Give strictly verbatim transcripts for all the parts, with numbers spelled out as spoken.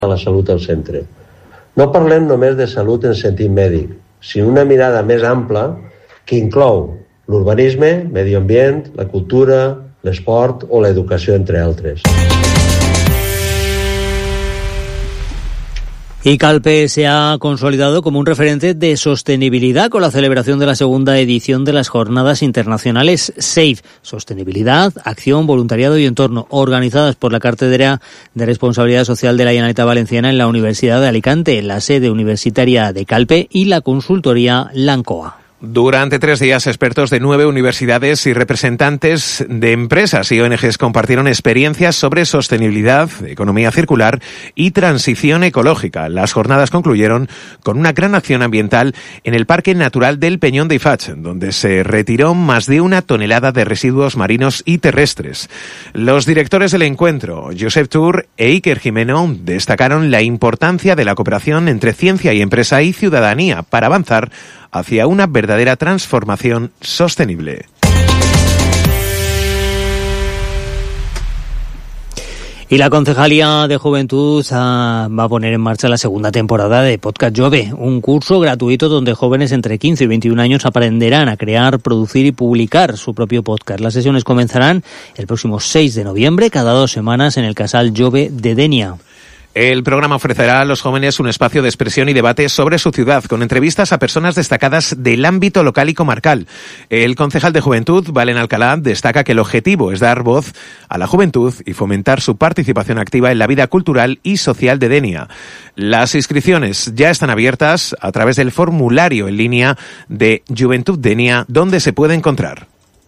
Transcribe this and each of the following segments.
a la salut al centre. No parlem només de salut en sentit mèdic, sinó una mirada més ampla que inclou l'urbanisme, medi ambient, la cultura, l'esport o l'educació, entre altres. Y Calpe se ha consolidado como un referente de sostenibilidad con la celebración de la segunda edición de las Jornadas Internacionales SAFE, Sostenibilidad, Acción, Voluntariado y Entorno, organizadas por la Cátedra de Responsabilidad Social de la Generalitat Valenciana en la Universidad de Alicante, la sede universitaria de Calpe y la consultoría Lancoa. Durante tres días, expertos de nueve universidades y representantes de empresas y O N Ges compartieron experiencias sobre sostenibilidad, economía circular y transición ecológica. Las jornadas concluyeron con una gran acción ambiental en el Parque Natural del Peñón de Ifach, donde se retiró más de una tonelada de residuos marinos y terrestres. Los directores del encuentro, Josep Tur e Iker Jimeno, destacaron la importancia de la cooperación entre ciencia y empresa y ciudadanía para avanzar hacia una verdadera transformación sostenible. Y la Concejalía de Juventud ah, va a poner en marcha la segunda temporada de Podcast Jove, un curso gratuito donde jóvenes entre quince y veintiún años aprenderán a crear, producir y publicar su propio podcast. Las sesiones comenzarán el próximo seis de noviembre, cada dos semanas, en el Casal Jove de Denia. El programa ofrecerá a los jóvenes un espacio de expresión y debate sobre su ciudad, con entrevistas a personas destacadas del ámbito local y comarcal. El concejal de Juventud, Valen Alcalá, destaca que el objetivo es dar voz a la juventud y fomentar su participación activa en la vida cultural y social de Denia. Las inscripciones ya están abiertas a través del formulario en línea de Juventud Denia, donde se puede encontrar.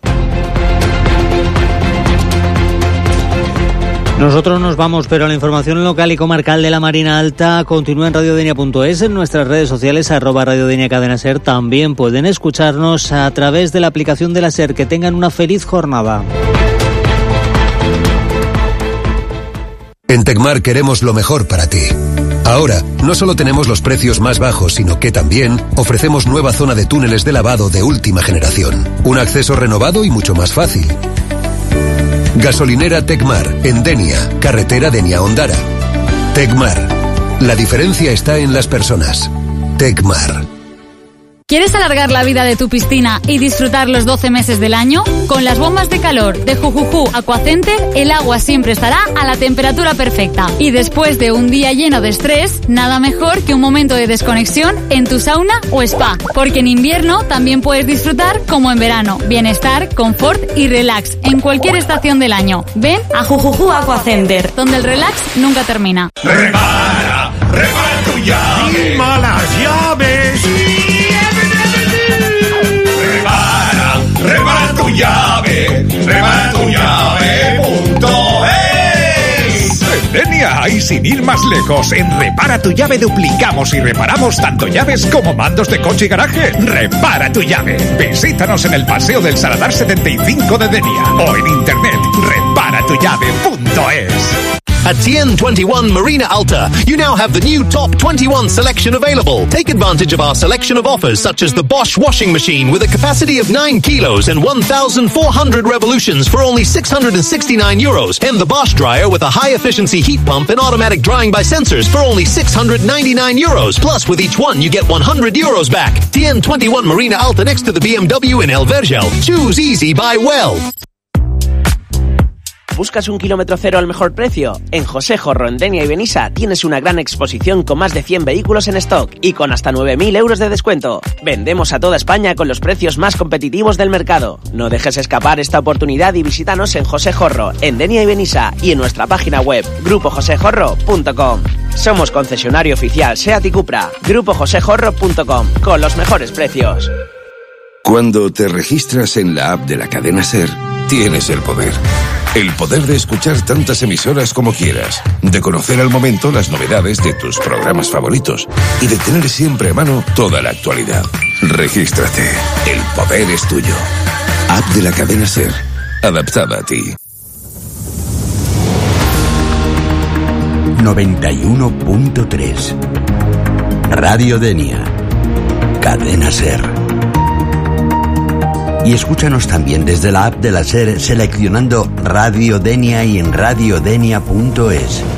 Nosotros nos vamos, pero la información local y comarcal de la Marina Alta continúa en radiodenia punto es, en nuestras redes sociales, arroba radiodenia cadena ser. También pueden escucharnos a través de la aplicación de la SER. Que tengan una feliz jornada. En Tecmar queremos lo mejor para ti. Ahora, no solo tenemos los precios más bajos, sino que también ofrecemos nueva zona de túneles de lavado de última generación. Un acceso renovado y mucho más fácil. Gasolinera Tecmar, en Denia, carretera Denia-Ondara. Tecmar, la diferencia está en las personas. Tecmar. ¿Quieres alargar la vida de tu piscina y disfrutar los doce meses del año? Con las bombas de calor de Jujuju Aquacenter, el agua siempre estará a la temperatura perfecta. Y después de un día lleno de estrés, nada mejor que un momento de desconexión en tu sauna o spa. Porque en invierno también puedes disfrutar como en verano. Bienestar, confort y relax en cualquier estación del año. Ven a Jujuju Aquacenter, donde el relax nunca termina. Repara, repara tu llave. Malas llaves. Repara tu llave, repara tu llave punto es. En Denia, y sin ir más lejos, en Repara tu llave duplicamos y reparamos tanto llaves como mandos de coche y garaje. Repara tu llave. Visítanos en el Paseo del Saladar setenta y cinco de Denia o en internet repara tu llave punto es. At T N twenty-one Marina Alta, you now have the new Top twenty-one selection available. Take advantage of our selection of offers such as the Bosch washing machine with a capacity of nine kilos and one thousand four hundred revolutions for only six hundred sixty-nine euros, and the Bosch dryer with a high-efficiency heat pump and automatic drying by sensors for only six hundred ninety-nine euros. Plus, with each one, you get one hundred euros back. T N twenty-one Marina Alta next to the B M W in El Vergel. Choose easy, buy well. ¿Buscas un kilómetro cero al mejor precio? En José Jorro, en Denia y Benissa tienes una gran exposición con más de cien vehículos en stock y con hasta nueve mil euros de descuento. Vendemos a toda España con los precios más competitivos del mercado. No dejes escapar esta oportunidad y visítanos en José Jorro, en Denia y Benissa y en nuestra página web grupo josé jorro punto com. Somos concesionario oficial SEAT y Cupra. grupo josé jorro punto com, con los mejores precios. Cuando te registras en la app de la cadena SER, tienes el poder. El poder de escuchar tantas emisoras como quieras, de conocer al momento las novedades de tus programas favoritos y de tener siempre a mano toda la actualidad. Regístrate. El poder es tuyo. App de la cadena SER. Adaptada a ti. noventa y uno punto tres Radio Denia. Cadena SER. Y escúchanos también desde la app de la SER seleccionando Radio Denia y en radiodenia punto es.